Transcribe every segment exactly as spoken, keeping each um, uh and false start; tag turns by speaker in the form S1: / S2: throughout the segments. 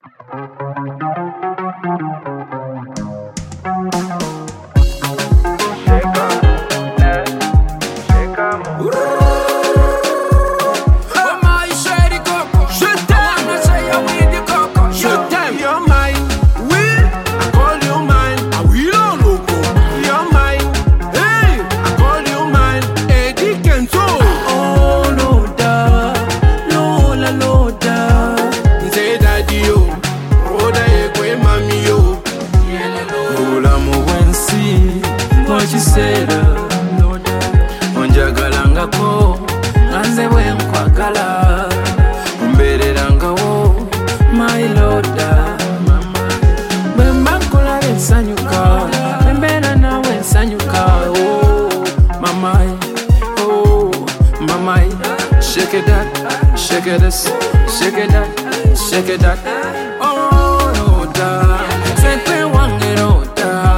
S1: Onjagalangako nganze bwenkwagala umbererangawo my lorda bwemba nkolaba ensanyuka bembeera nawe ensanyuka oh mamai oh mamai shake it that shake it this shake it that shake it that oh lorda sepe wange lorda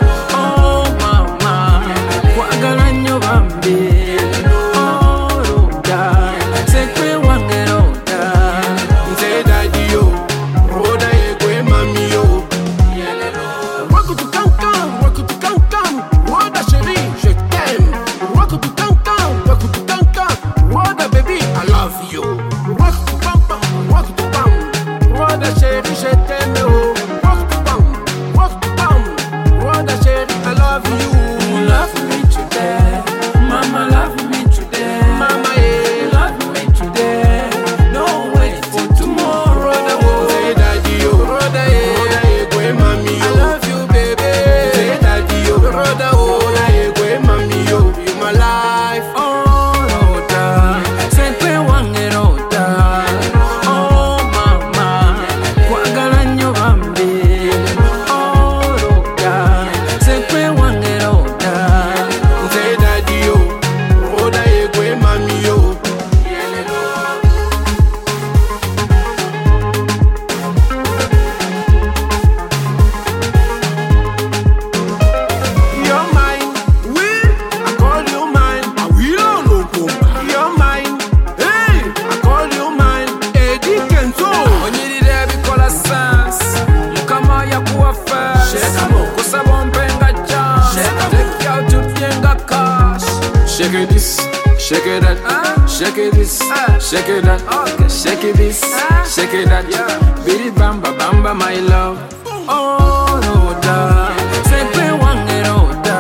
S1: Shake it this, shake it that, uh, shake it this, uh, shake it that, okay. Shake it this, uh, shake it that, yeah. Bidi bamba bamba my love. Oh Lorda, sepe wange Lorda.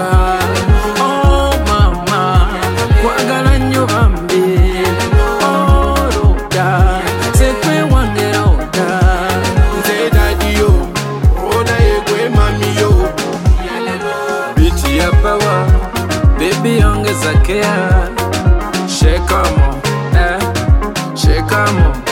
S1: Oh mama, kwagala nnyo bambi. Oh Lorda, sepe wange Lorda. Nze daddy yo, Lorda yegwe mami yo. Biti ya power. Baby ongeza care, shake 'em, eh, shake 'em.